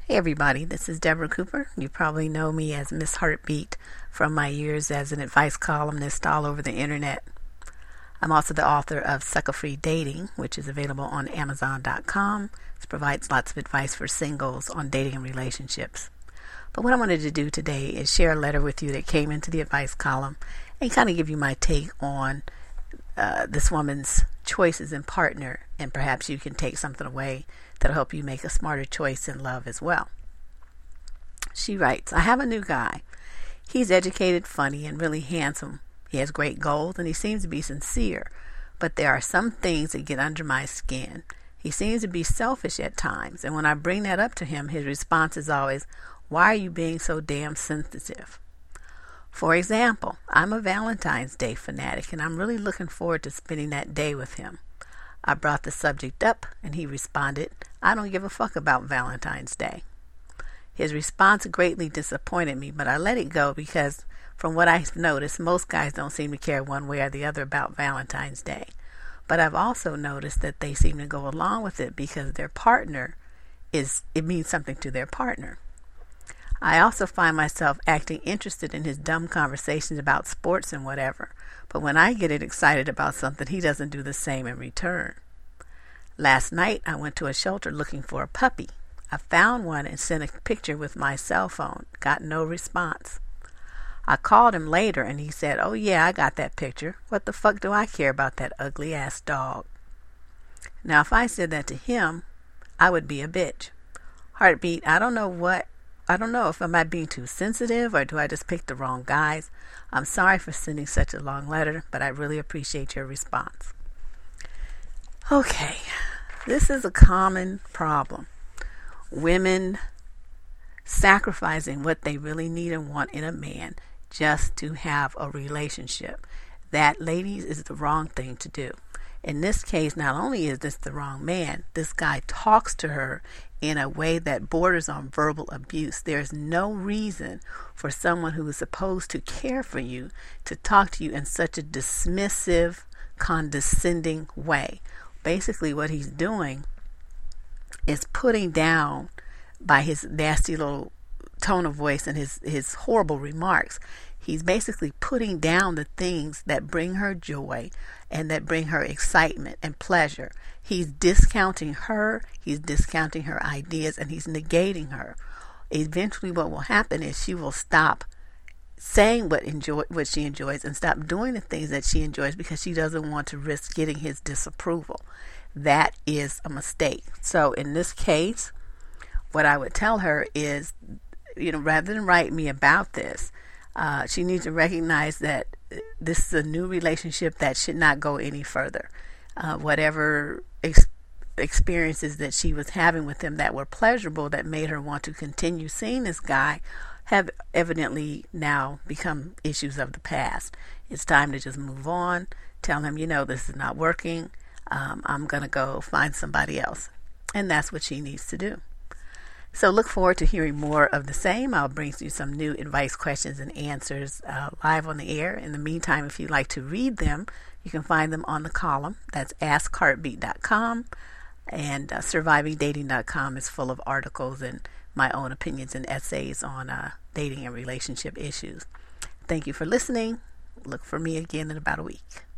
Hey everybody, this is Deborah Cooper. You probably know me as Miss Heartbeat from my years as an advice columnist all over the internet. I'm also the author of Sucker Free Dating, which is available on Amazon.com. It provides lots of advice for singles on dating and relationships. But what I wanted to do today is share a letter with you that came into the advice column and kind of give you my take on this woman's choices in partner, and perhaps you can take something away that'll help you make a smarter choice in love as well. She writes, I have a new guy. He's educated, funny, and really handsome. He has great goals, and he seems to be sincere, but there are some things that get under my skin. He seems to be selfish at times, and when I bring that up to him, his response is always, why are you being so damn sensitive? For example, I'm a Valentine's Day fanatic, and I'm really looking forward to spending that day with him. I brought the subject up, and he responded, I don't give a fuck about Valentine's Day. His response greatly disappointed me, but I let it go because from what I've noticed, most guys don't seem to care one way or the other about Valentine's Day. But I've also noticed that they seem to go along with it because their partner it means something to their partner. I also find myself acting interested in his dumb conversations about sports and whatever, but when I get excited about something, he doesn't do the same in return. Last night, I went to a shelter looking for a puppy. I found one and sent a picture with my cell phone. Got no response. I called him later and he said, oh yeah, I got that picture. What the fuck do I care about that ugly ass dog? Now, if I said that to him, I would be a bitch. Heartbeat, I don't know if am I being too sensitive or do I just pick the wrong guys. I'm sorry for sending such a long letter, but I really appreciate your response. Okay, this is a common problem. Women sacrificing what they really need and want in a man just to have a relationship. That, ladies, is the wrong thing to do. In this case, not only is this the wrong man, this guy talks to her in a way that borders on verbal abuse. There's no reason for someone who is supposed to care for you to talk to you in such a dismissive, condescending way. Basically, what he's doing is putting down, by his nasty little tone of voice and his horrible remarks, he's basically putting down the things that bring her joy and that bring her excitement and pleasure. He's discounting her, he's discounting her ideas, and he's negating her. Eventually what will happen is she will stop saying what she enjoys and stop doing the things that she enjoys because she doesn't want to risk getting his disapproval. That is a mistake. So in this case, what I would tell her is, rather than write me about this, she needs to recognize that this is a new relationship that should not go any further. Whatever experiences that she was having with him that were pleasurable, that made her want to continue seeing this guy, have evidently now become issues of the past. It's time to just move on. Tell him, this is not working. I'm going to go find somebody else. And that's what she needs to do. So look forward to hearing more of the same. I'll bring you some new advice questions and answers live on the air. In the meantime, if you'd like to read them, you can find them on the column. That's AskHeartbeat.com. And SurvivingDating.com is full of articles and my own opinions and essays on dating and relationship issues. Thank you for listening. Look for me again in about a week.